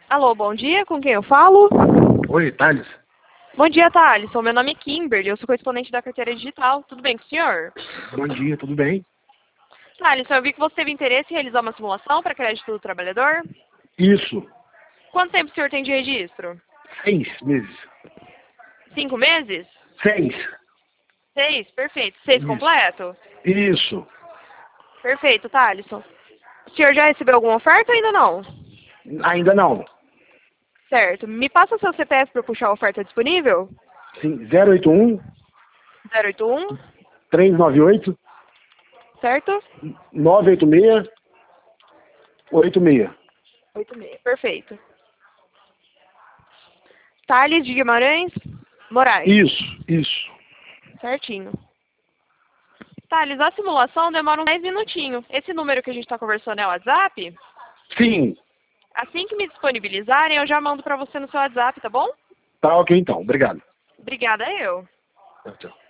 Alô, bom dia, com quem eu falo? Oi, Thales. Bom dia, Thalisson. Meu nome é Kimberly, eu sou correspondente da carteira digital. Tudo bem com o senhor? Bom dia, tudo bem? Thalisson, eu vi que você teve interesse em realizar uma simulação para crédito do trabalhador. Isso, Quanto tempo o senhor tem de registro? 6 meses. 5 meses? 6. 6? Perfeito. 6 Isso. completo? Isso. Perfeito, Thalisson. O senhor já recebeu alguma oferta ou ainda não? Ainda não. Certo. Me passa seu CPF para puxar a oferta disponível? Sim, 081 081, 398 certo? 986 86. 86. Perfeito. Thales de Guimarães Moraes. Isso. Certinho. Thales, a simulação demora uns 10 minutinhos. Esse número que a gente está conversando é o WhatsApp? Sim. Assim que me disponibilizarem, eu já mando para você no seu WhatsApp, tá bom? Tá ok então, obrigado. Obrigada, eu. Tchau, tchau.